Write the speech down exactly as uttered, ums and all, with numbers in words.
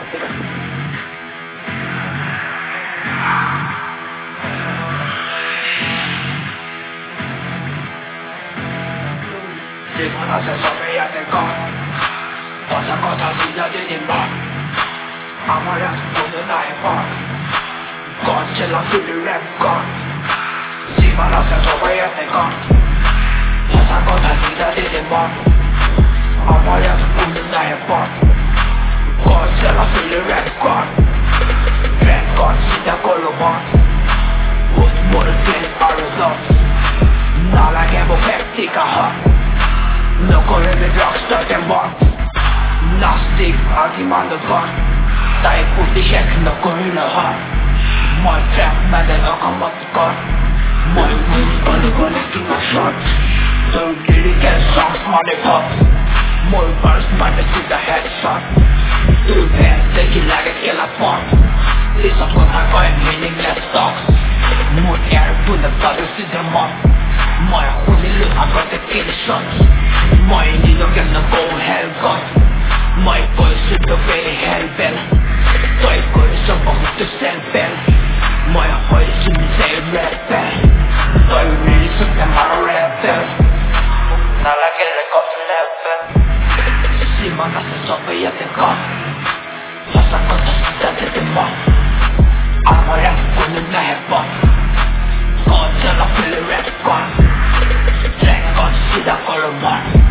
Silmälasen sopijatekaan. Osa kotasin ja didimään. Amaras tunne näin vaan. Katsella fyllyrepkaan. Silmälasen sopijatekaan. Osa kotasin ja didimään. Amaras tunne näin vaan. Katsella fyllyrepkaan. Rekkaan sitä kolmaan. Mut muodostin arvotaan. Nälkä mun peptikahan. No korremme dragstarten vaan. Nasty arkimandokan. Tai puhti check no korinahan. Moi trap mäden akamattikaan. Moi win oligoniskin mä shot. So lyrical songs money pop. Moi verse mäden sitä headshot. Tyypeen teki lääket kela fun. Lisät kun hän koen meaningless talks. Mun air punta tadu sitä maan. Moi hunin lyhä kote kill shots. Moi niitä kenna go hell god. Moi pois sytto veli helvel. Toi kois on puhuttu selvel. Moi hoisin se rebel. Toi riisun tämä rebel. Nälä kelle kohta level. Simanassa sopi jätekaan. Osa kotas sitä tetemään. Armo rap kun nyt nähe vaan. Katsella fyllyrepkaan. Rekkaan sitä kolmaan.